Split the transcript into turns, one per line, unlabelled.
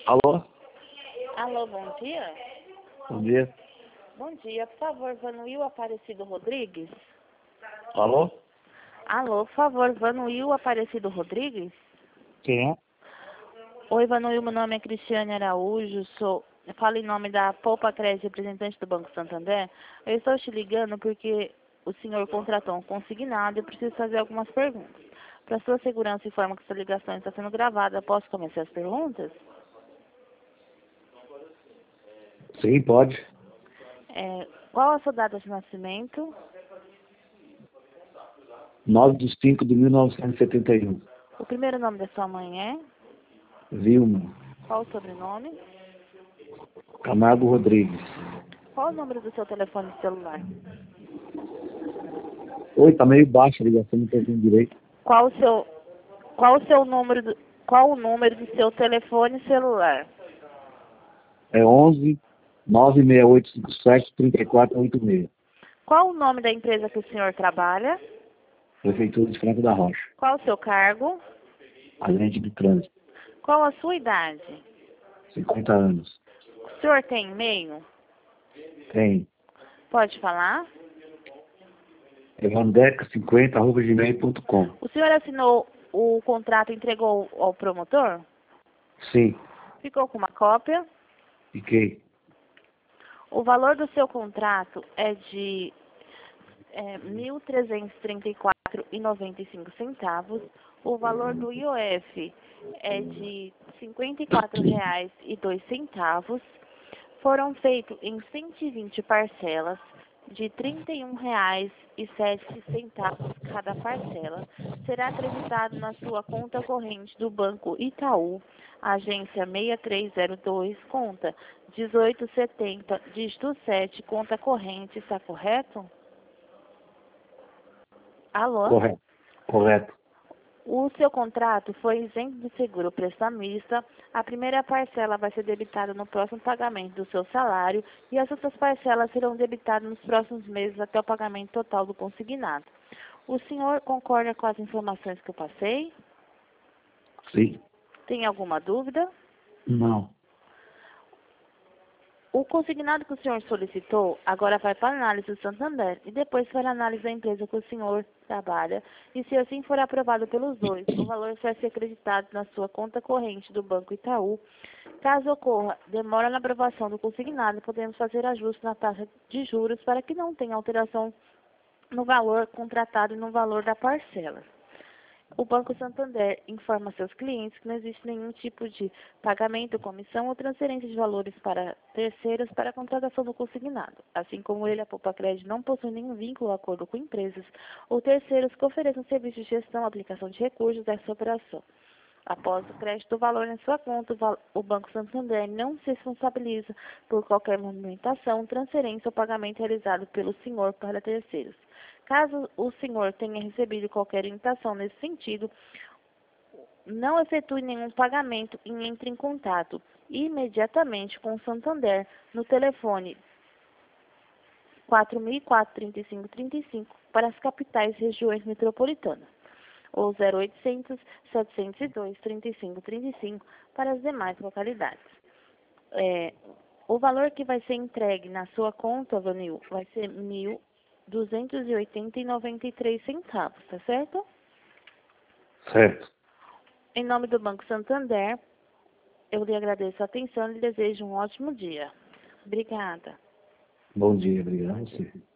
Alô?
Alô, bom dia.
Bom dia.
Bom dia, por favor, Vanuil Aparecido Rodrigues.
Alô?
Alô, por favor, Vanuil Aparecido Rodrigues.
Quem é?
Oi, Vanuil, meu nome é Cristiane Araújo, eu falo em nome da Poupa Crédito, representante do Banco Santander. Eu estou te ligando porque o senhor contratou um consignado e eu preciso fazer algumas perguntas. Para sua segurança, informo que essa ligação está sendo gravada. Posso começar as perguntas?
Sim, pode.
Qual a sua data de nascimento?
9/5/1971.
O primeiro nome da sua mãe é?
Vilma
Qual o sobrenome?
Camargo Rodrigues.
Qual o número do seu telefone celular?
Oi, tá meio baixa a ligação, não tô ouvindo direito.
Qual o número do seu telefone celular?
É 11 96857 3486.
Qual o nome da empresa que o senhor trabalha?
Prefeitura de Franco da Rocha.
Qual o seu cargo?
Agente de trânsito.
Qual a sua idade?
50 anos.
O senhor tem e-mail?
Tem.
Pode falar?
evandeca50@gmail.com.
O senhor assinou o contrato e entregou ao promotor?
Sim,
Ficou com uma cópia?
fiquei.
O valor do seu contrato é de R$ 1.334,95. O valor do IOF é de R$ 54,02. Foram feitos em 120 parcelas de R$ 31,07 cada parcela. Será acreditado na sua conta corrente do Banco Itaú, agência 6302, conta 1870, dígito 7, conta corrente. Está correto? Alô?
Correto.
O seu contrato foi isento de seguro prestamista. A primeira parcela vai ser debitada no próximo pagamento do seu salário e as outras parcelas serão debitadas nos próximos meses até o pagamento total do consignado. O senhor concorda com as informações que eu passei?
Sim.
Tem alguma dúvida?
Não.
O consignado que o senhor solicitou agora vai para a análise do Santander e depois para a análise da empresa que o senhor trabalha. E se assim for aprovado pelos dois, o valor vai ser acreditado na sua conta corrente do Banco Itaú. Caso ocorra demora na aprovação do consignado, podemos fazer ajuste na taxa de juros para que não tenha alteração no valor contratado e no valor da parcela. O Banco Santander informa seus clientes que não existe nenhum tipo de pagamento, comissão ou transferência de valores para terceiros para a contratação do consignado. Assim como ele, a Poupa Crédito não possui nenhum vínculo ou acordo com empresas ou terceiros que ofereçam serviços de gestão, aplicação de recursos dessa operação. Após o crédito do valor em sua conta, o Banco Santander não se responsabiliza por qualquer movimentação, transferência ou pagamento realizado pelo senhor para terceiros. Caso o senhor tenha recebido qualquer orientação nesse sentido, não efetue nenhum pagamento e entre em contato imediatamente com o Santander no telefone 4004-3535 para as capitais e regiões metropolitanas, ou 0800 702 3535 para as demais localidades. O valor que vai ser entregue na sua conta, Vanil, vai ser R$ 1.280,93, tá certo?
Certo.
Em nome do Banco Santander, eu lhe agradeço a atenção e lhe desejo um ótimo dia. Obrigada.
Bom dia, obrigado a você.